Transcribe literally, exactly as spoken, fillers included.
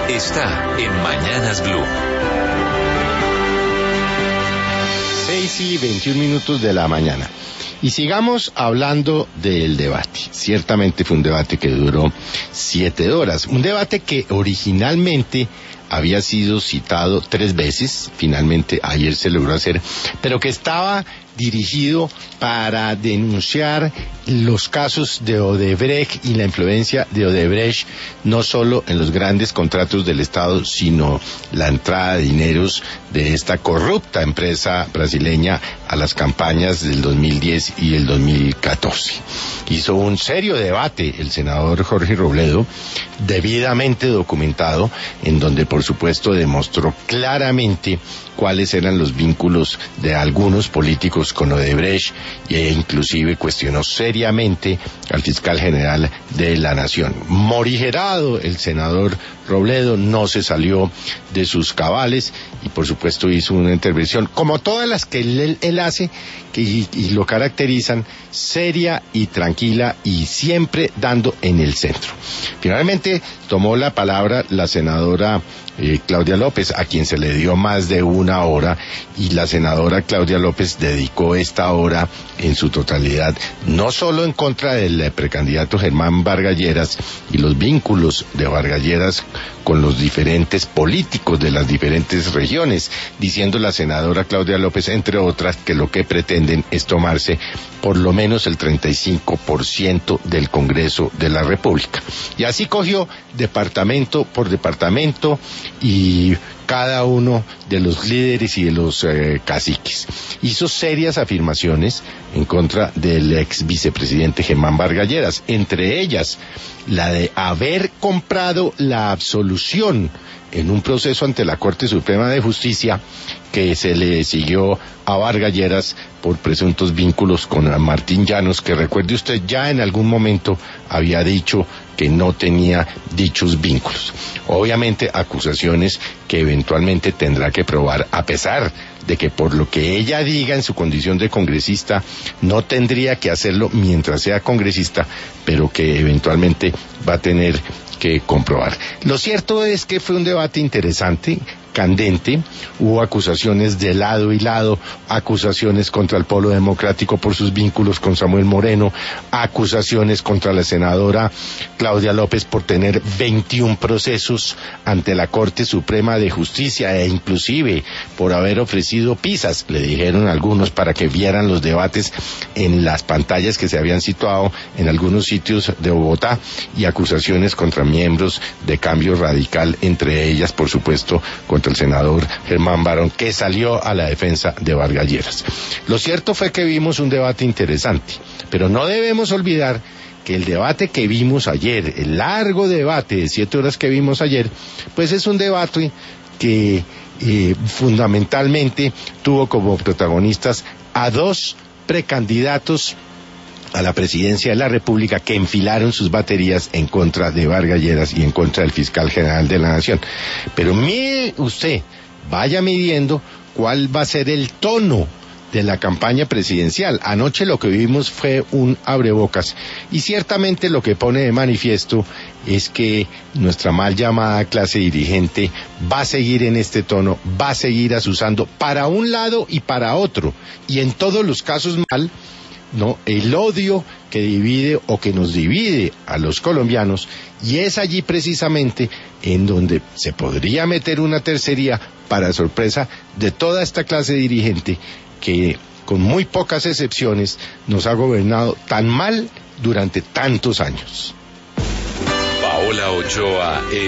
está en Mañanas Blue. seis y veintiún minutos de la mañana. Y sigamos hablando del debate. Ciertamente fue un debate que duró siete horas. Un debate que originalmente había sido citado tres veces, finalmente ayer se logró hacer, pero que estaba dirigido para denunciar los casos de Odebrecht y la influencia de Odebrecht, no solo en los grandes contratos del Estado, sino la entrada de dineros de esta corrupta empresa brasileña a las campañas del dos mil diez y el dos mil catorce. Hizo un serio debate el senador Jorge Robledo, debidamente documentado, en donde por supuesto demostró claramente cuáles eran los vínculos de algunos políticos con Odebrecht e inclusive cuestionó seriamente al fiscal general de la Nación. Morigerado el senador Robledo, no se salió de sus cabales y por supuesto hizo una intervención, como todas las que él, él hace, que, y, y lo caracterizan, seria y tranquila y siempre dando en el centro. Finalmente tomó la palabra la senadora eh, Claudia López, a quien se le dio más de una hora, y la senadora Claudia López dedicó esta hora en su totalidad, no solo en contra del precandidato Germán Vargas Lleras y los vínculos de Vargas Lleras con los diferentes políticos de las diferentes regiones, diciendo la senadora Claudia López, entre otras, que lo que pretenden es tomarse por lo menos el treinta y cinco por ciento del Congreso de la República. Y así cogió departamento por departamento y cada uno de los líderes y de los eh, caciques. Hizo serias afirmaciones en contra del ex vicepresidente Germán Vargas Lleras, entre ellas la de haber comprado la absolución en un proceso ante la Corte Suprema de Justicia que se le siguió a Vargas Lleras por presuntos vínculos con Martín Llanos, que recuerde usted ya en algún momento había dicho que no tenía dichos vínculos. Obviamente acusaciones que eventualmente tendrá que probar, a pesar de que por lo que ella diga en su condición de congresista no tendría que hacerlo mientras sea congresista, pero que eventualmente va a tener que comprobar. Lo cierto es que fue un debate interesante, candente, hubo acusaciones de lado y lado, acusaciones contra el Polo Democrático por sus vínculos con Samuel Moreno, acusaciones contra la senadora Claudia López por tener veintiún procesos ante la Corte Suprema de Justicia e inclusive por haber ofrecido pizzas, le dijeron algunos, para que vieran los debates en las pantallas que se habían situado en algunos sitios de Bogotá, y acusaciones contra miembros de Cambio Radical, entre ellas por supuesto contra el senador Germán Barón, que salió a la defensa de Vargas Lleras. Lo cierto fue que vimos un debate interesante, pero no debemos olvidar que el debate que vimos ayer, el largo debate de siete horas que vimos ayer, pues es un debate que eh, fundamentalmente tuvo como protagonistas a dos precandidatos a la presidencia de la República que enfilaron sus baterías en contra de Vargas Lleras y en contra del fiscal general de la Nación. Pero mire usted, vaya midiendo cuál va a ser el tono de la campaña presidencial. Anoche lo que vimos fue un abrebocas, y ciertamente lo que pone de manifiesto es que nuestra mal llamada clase dirigente va a seguir en este tono, va a seguir asusando para un lado y para otro, y en todos los casos mal, no, el odio que divide o que nos divide a los colombianos, y es allí precisamente en donde se podría meter una tercería para sorpresa de toda esta clase dirigente que con muy pocas excepciones nos ha gobernado tan mal durante tantos años. Paola Ochoa.